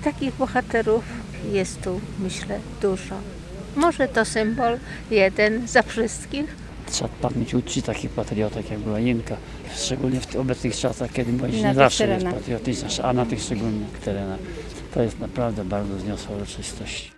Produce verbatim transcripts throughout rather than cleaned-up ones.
takich bohaterów jest tu, myślę, dużo. Może to symbol jeden za wszystkich. Trzeba pamięć uczcić takich patriotek, jak była Inka. Szczególnie w obecnych czasach, kiedy młodzież nie zawsze jest patriotyczna, a na tych szczególnych terenach. To jest naprawdę bardzo wzniosła uroczystość.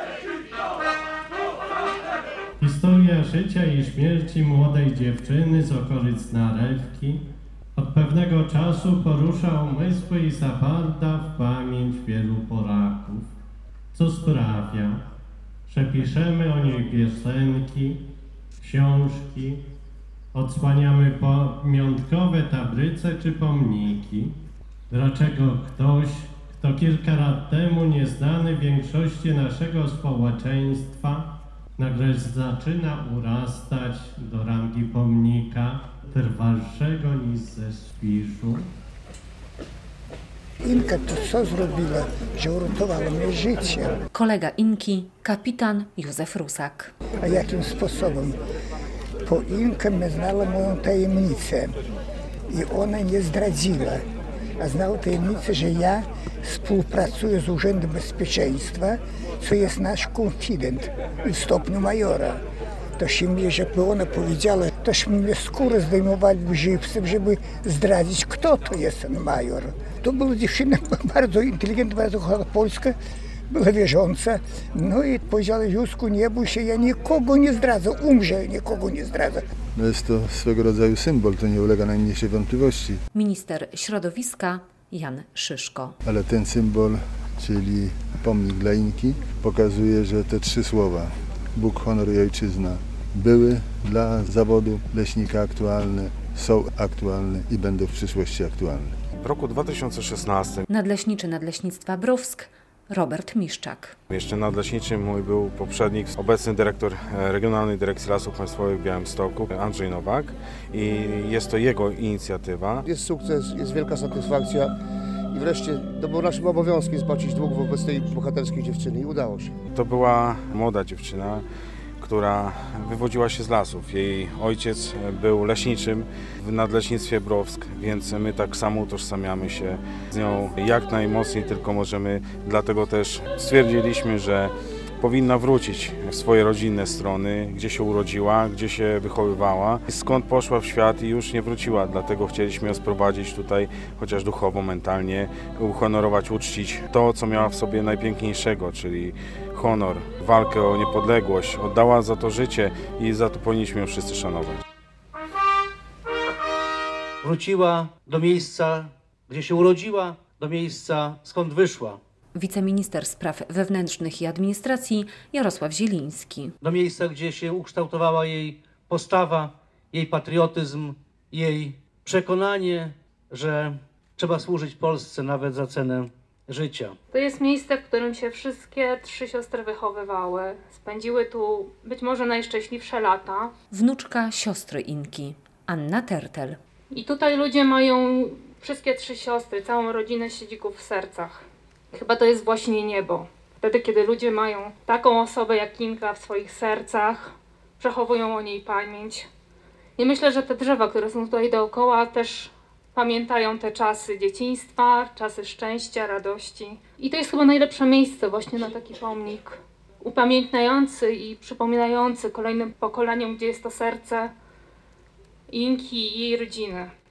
Historia życia i śmierci młodej dziewczyny z okolic Narewki od pewnego czasu porusza umysły i zapada w pamięć wielu Polaków, co sprawia, że piszemy o niej piosenki, książki, odsłaniamy pamiątkowe tabryce czy pomniki. Dlaczego ktoś, kto kilka lat temu nieznany większości naszego społeczeństwa, nagle zaczyna urastać do rangi pomnika trwalszego niż ze śpiszu? Inka to co zrobiła, że uratowała mi życie. Kolega Inki, kapitan Józef Rusak. A jakim sposobem? Po Inka my znała moją tajemnicę i ona nie zdradziła. A znała tajemnicę, że ja współpracuję z Urzędem Bezpieczeństwa, co jest nasz konfident w stopniu majora. Tośmy mnie, żeby ona powiedziała, tośmy mnie skórę zdejmowali żywcem, żeby zdradzić, kto to jest ten major. To była dziewczyna bardzo inteligentna, bardzo kochana Polska, była wierząca. No i powiedziała: Józku, nie bój się, ja nikogo nie zdradzę, umrze, nikogo nie zdradzę. No jest to swego rodzaju symbol, to nie ulega najmniejszej wątpliwości. Minister środowiska Jan Szyszko. Ale ten symbol, czyli pomnik dla Inki, pokazuje, że te trzy słowa, Bóg, honor i ojczyzna, były dla zawodu leśnika aktualne, są aktualne i będą w przyszłości aktualne. W roku dwa tysiące szesnastym Nadleśniczy Nadleśnictwa Browsk Robert Miszczak. Jeszcze nadleśniczym mój był poprzednik, obecny dyrektor Regionalnej Dyrekcji Lasów Państwowych w Białymstoku, Andrzej Nowak, i jest to jego inicjatywa. Jest sukces, jest wielka satysfakcja i wreszcie to było naszym obowiązkiem spłacić dług wobec tej bohaterskiej dziewczyny i udało się. To była młoda dziewczyna, która wywodziła się z lasów. Jej ojciec był leśniczym w Nadleśnictwie Browsk, więc my tak samo utożsamiamy się z nią jak najmocniej tylko możemy. Dlatego też stwierdziliśmy, że powinna wrócić w swoje rodzinne strony, gdzie się urodziła, gdzie się wychowywała, skąd poszła w świat i już nie wróciła. Dlatego chcieliśmy ją sprowadzić tutaj, chociaż duchowo, mentalnie, uhonorować, uczcić to, co miała w sobie najpiękniejszego, czyli honor, walkę o niepodległość. Oddała za to życie i za to powinniśmy ją wszyscy szanować. Wróciła do miejsca, gdzie się urodziła, do miejsca, skąd wyszła. Wiceminister Spraw Wewnętrznych i Administracji Jarosław Zieliński. Do miejsca, gdzie się ukształtowała jej postawa, jej patriotyzm, jej przekonanie, że trzeba służyć Polsce nawet za cenę życia. To jest miejsce, w którym się wszystkie trzy siostry wychowywały. Spędziły tu być może najszczęśliwsze lata. Wnuczka siostry Inki, Anna Tertel. I tutaj ludzie mają, wszystkie trzy siostry, całą rodzinę siedzików w sercach. Chyba to jest właśnie niebo. Wtedy, kiedy ludzie mają taką osobę jak Inka w swoich sercach, przechowują o niej pamięć. I myślę, że te drzewa, które są tutaj dookoła, też pamiętają te czasy dzieciństwa, czasy szczęścia, radości. I to jest chyba najlepsze miejsce właśnie na taki pomnik upamiętniający i przypominający kolejnym pokoleniom, gdzie jest to serce Inki i jej rodziny.